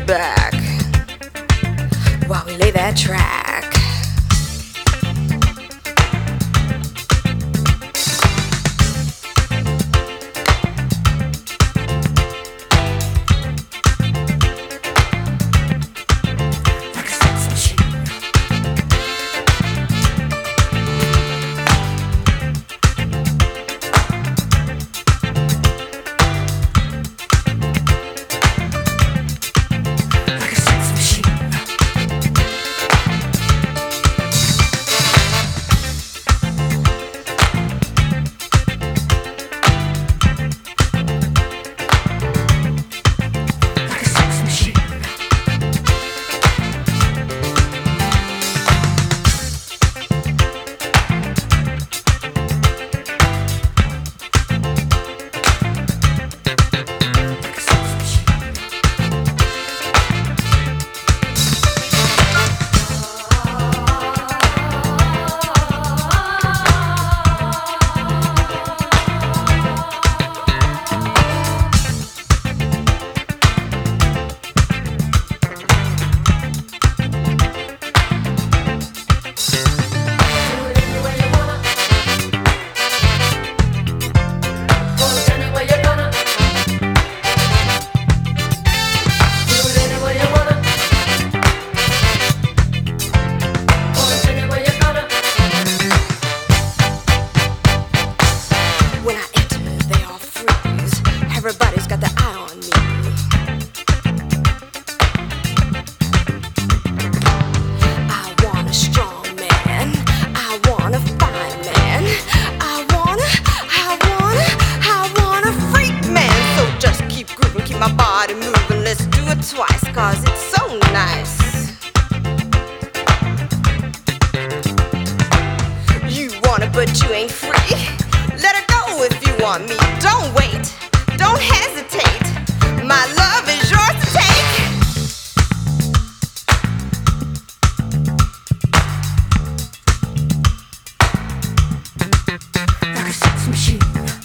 back while we lay that track. Everybody's got their eye on me. I want a strong man. I want a fine man. I want a freak man. So just keep grooving, keep my body moving. Let's do it twice, cause it's so nice. You want it, but you ain't free. Let it go if you want me. Don't wait. Don't hesitate. My love is yours to take. Like a sex machine.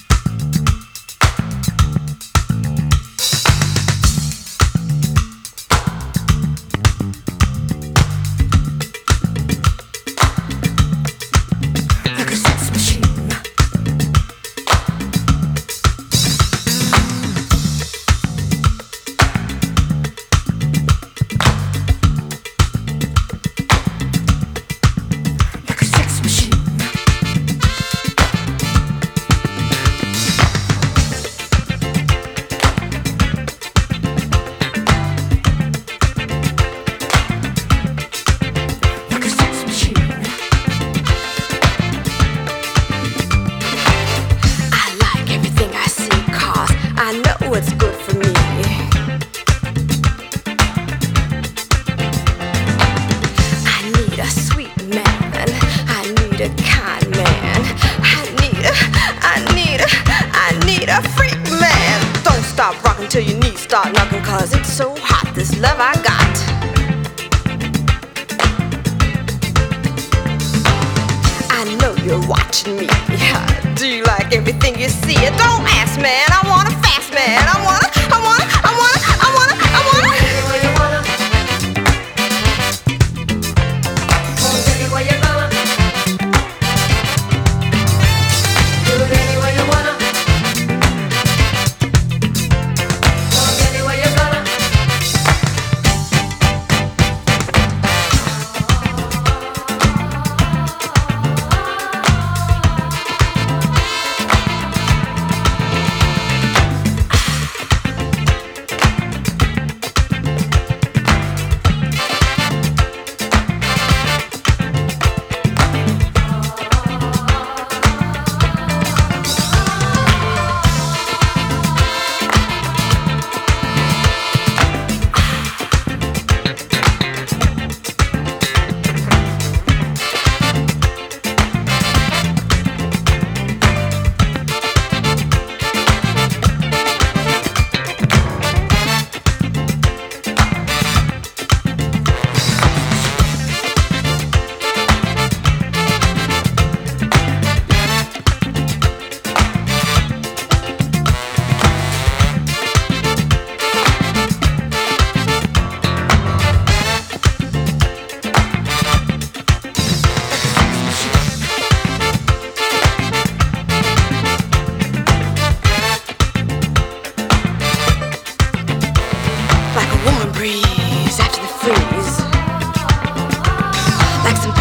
Like a sex machine. I know what's good for me. I need a sweet man. I need a kind man. I need a freak man. Don't stop rocking till your knees start knocking, cause it's so hot, this love I got. I know you're watching me. Do you like everything you see? Don't ask, man. I want a fast man. I wanna.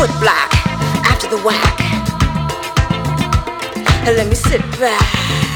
put black after the whack. Let me sit back